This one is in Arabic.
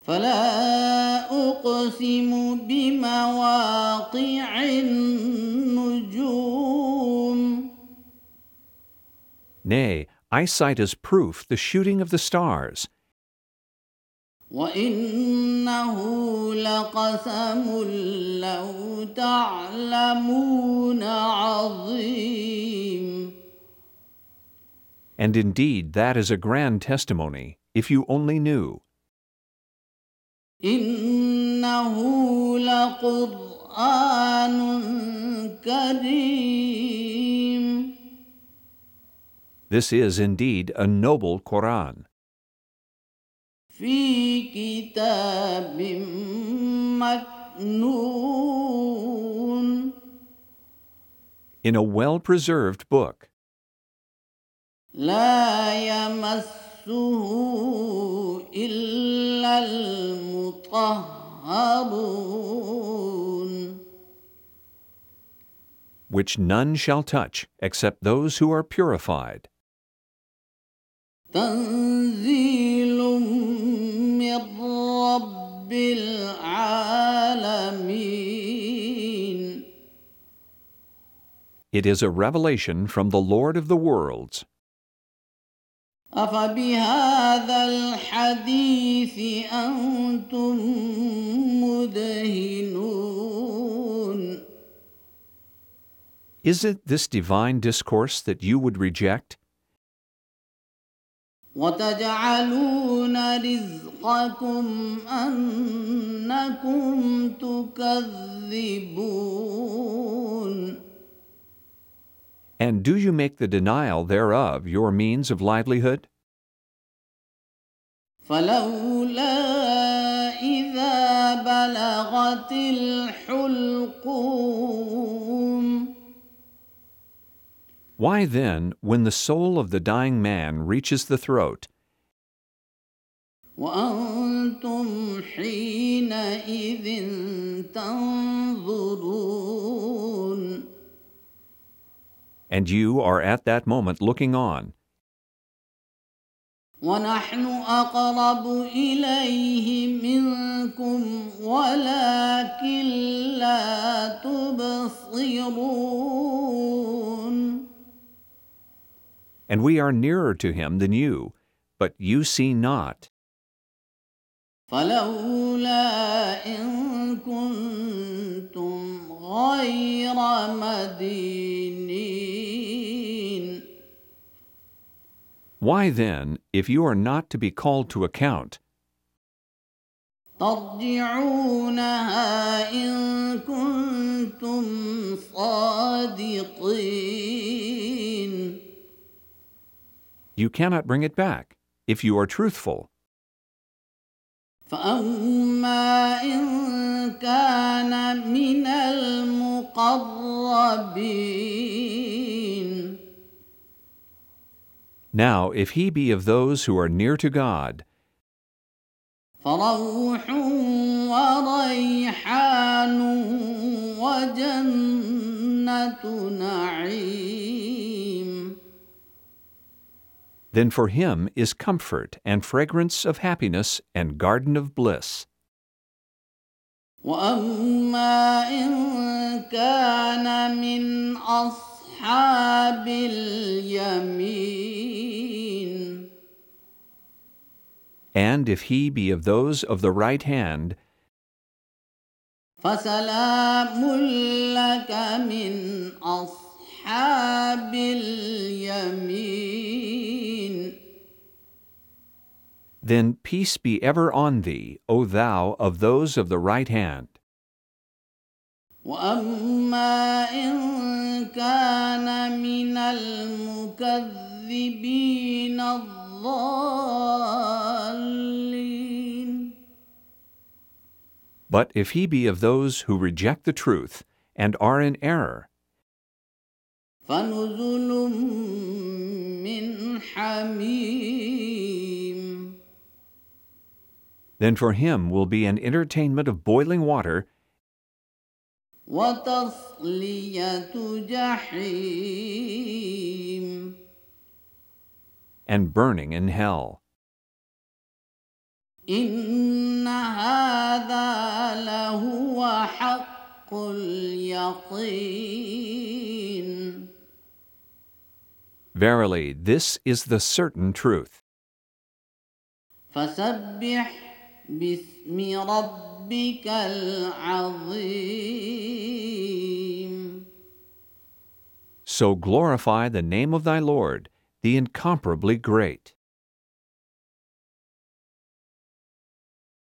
فلا أقسم بمواقع النجوم. Nay, I cite as proof the shooting of the stars. وإنه لقسم لو تعلمون عظيم. And indeed that is a grand testimony, if you only knew. إنه لقرآن كريم. This is indeed a noble Quran, في كتاب مكنون. in a well-preserved book, لا يمسه إلا المطهرون. which none shall touch except those who are purified. تنزيل من رب العالمين. It is a revelation from the Lord of the worlds. أفبهذا الحديث أنتم مدهنون. Is it this divine discourse that you would reject? وتجعلون رزقكم أنكم تكذبون. And do you make the denial thereof your means of livelihood? فلولا إذا بلغت الحلقوم. Why then, when the soul of the dying man reaches the throat, وأنتم حينئذ تنظرون. and you are at that moment looking on, ونحن أقرب إليه منكم ولكن لا تبصرون. and we are nearer to him than you, but you see not. فلولا إن كنتم غير مدينين. Why then, if you are not to be called to account, ترجعونها إن كنتم صادقين. you cannot bring it back, if you are truthful. فأما إن كان من المقربين. Now, if he be of those who are near to God, فروح وريحان وجنة نعيم. then for him is comfort and fragrance of happiness and garden of bliss. وأما إن كان من أصحاب اليمين. And if he be of those of the right hand, فسلام لك من أصحاب اليمين. then peace be ever on thee, O thou of those of the right hand. وأما إن كان من المكذبين الضالين. But if he be of those who reject the truth and are in error, فنزل من حميم. then for him will be an entertainment of boiling water وتصلية جحيم. and burning in hell. إن هذا لهو حق اليقين. Verily, this is the certain truth. فسبح باسم ربك العظيم. So glorify the name of thy Lord, the incomparably great.